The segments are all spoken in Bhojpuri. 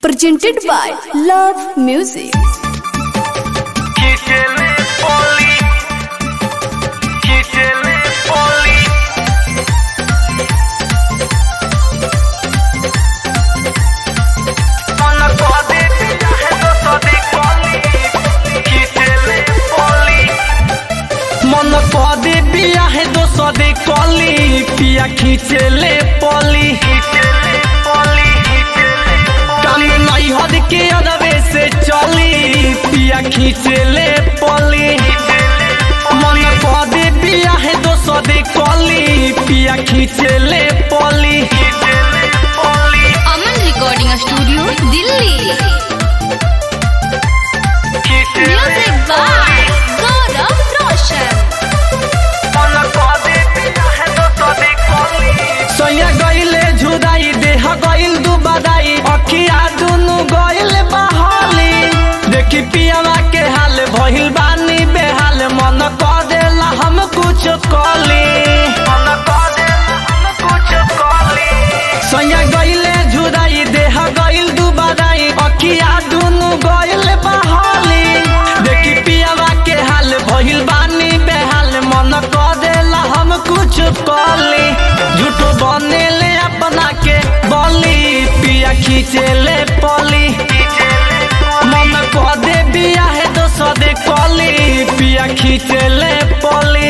Presented by Love Music. मन पदे पिया है दो सदे कली पिया खींचले पली काम नहीं हद के अदबे से चली पिया खींचले पली मन पदे पिया है दो सदे कली पिया खींचले पली Aman Recording Studio, Delhi. Music by Gaurav Roshan. सोया गईले झुदाई देह गईल दुबादाई अखिया दुनु गईल बहाली देखी पियावा के हाल भइल बानी बेहाल मन क देला हम कुछ कली सोया गईले झुदाई देह गईल दुबादाई अखिया दुनु गईल बहाली देखी पियावा के हाल भइल बानी बेहाल मन क देला हम कुछ कली झूठो बनेले अपना के बली पिया खींचले पली मन को दे बिया है तो सदे कली पिया खींचले पली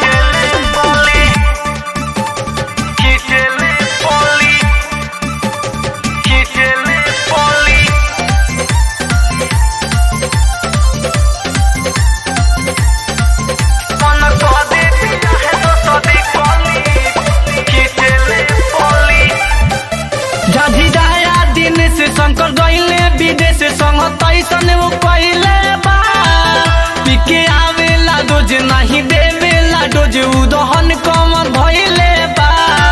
शंकर गईले विदेश संग तैसन वो पहले बा पिके आवेला डोज नहीं देवेला डोज उदहन कम भइले बा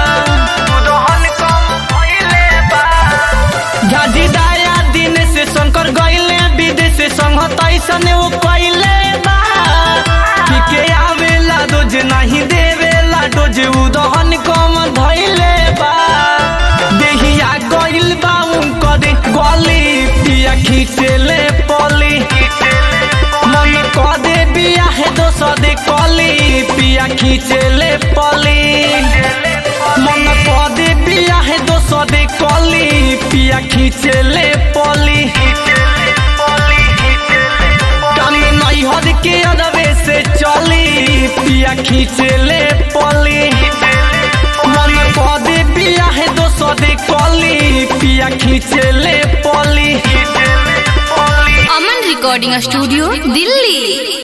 झाजी दाया दिन से शंकर गईले विदेश संग तैसन वो पहले बा पिके आवेला डोज नहीं देवेला डोज उदहन कम भइले बा देहिया गईल बा गली पिया खींचले पली मन क दे बिया है दो सदे कली पिया खींचले पली मन क दे बिया है दो सदे कली पिया खींचले पली काम नहीं हद के अदबे से चली पिया खींचले पली मन क दे बिया है दो सदे कली पिया खींचले पली Aman Recording Studio, Delhi.